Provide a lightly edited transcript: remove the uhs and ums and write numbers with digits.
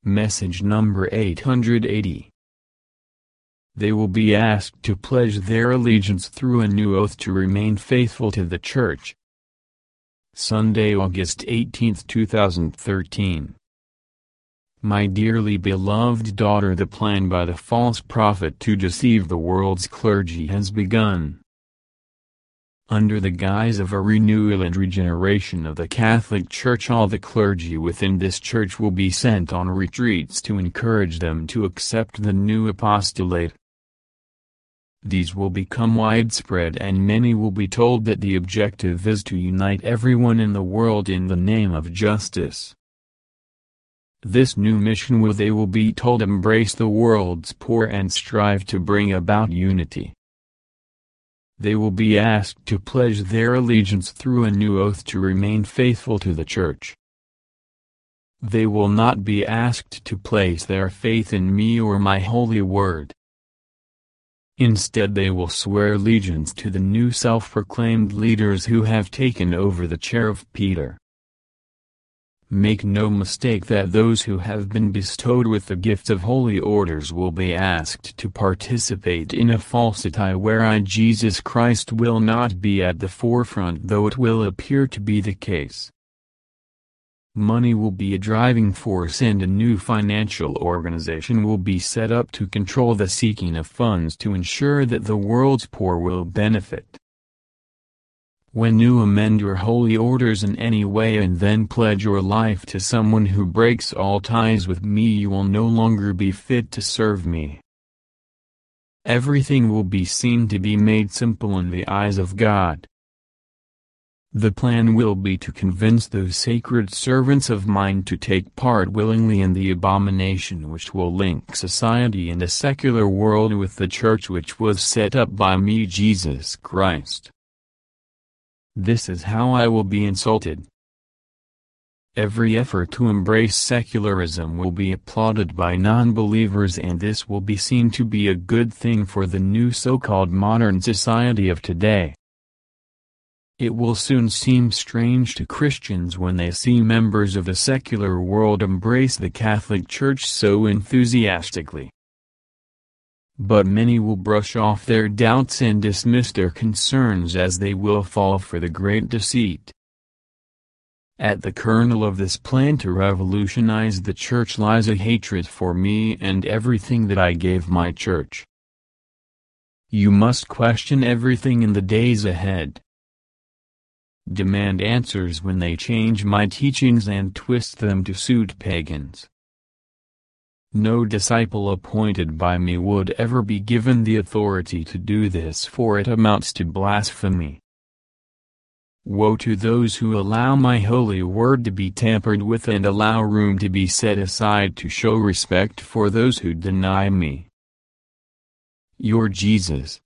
Message number 880. They will be asked to pledge their allegiance through a new oath to remain faithful to the Church. Sunday, August 18, 2013. My dearly beloved daughter, the plan by the false prophet to deceive the world's clergy has begun. Under the guise of a renewal and regeneration of the Catholic Church, all the clergy within this church will be sent on retreats to encourage them to accept the new apostolate. These will become widespread, and many will be told that the objective is to unite everyone in the world in the name of justice. This new mission they will be told, embrace the world's poor and strive to bring about unity. They will be asked to pledge their allegiance through a new oath to remain faithful to the Church. They will not be asked to place their faith in me or my holy word. Instead, they will swear allegiance to the new self-proclaimed leaders who have taken over the chair of Peter. Make no mistake that those who have been bestowed with the gift of holy orders will be asked to participate in a falsity where Jesus Christ will not be at the forefront, though it will appear to be the case. Money will be a driving force, and a new financial organization will be set up to control the seeking of funds to ensure that the world's poor will benefit. When you amend your holy orders in any way and then pledge your life to someone who breaks all ties with me, you will no longer be fit to serve me. Everything will be seen to be made simple in the eyes of God. The plan will be to convince those sacred servants of mine to take part willingly in the abomination which will link society and a secular world with the Church which was set up by me, Jesus Christ. This is how I will be insulted. Every effort to embrace secularism will be applauded by non-believers, and this will be seen to be a good thing for the new so-called modern society of today. It will soon seem strange to Christians when they see members of the secular world embrace the Catholic Church so enthusiastically. But many will brush off their doubts and dismiss their concerns, as they will fall for the great deceit. At the kernel of this plan to revolutionize the Church lies a hatred for me and everything that I gave my Church. You must question everything in the days ahead. Demand answers when they change my teachings and twist them to suit pagans. No disciple appointed by me would ever be given the authority to do this, for it amounts to blasphemy. Woe to those who allow my holy word to be tampered with and allow room to be set aside to show respect for those who deny me. Your Jesus.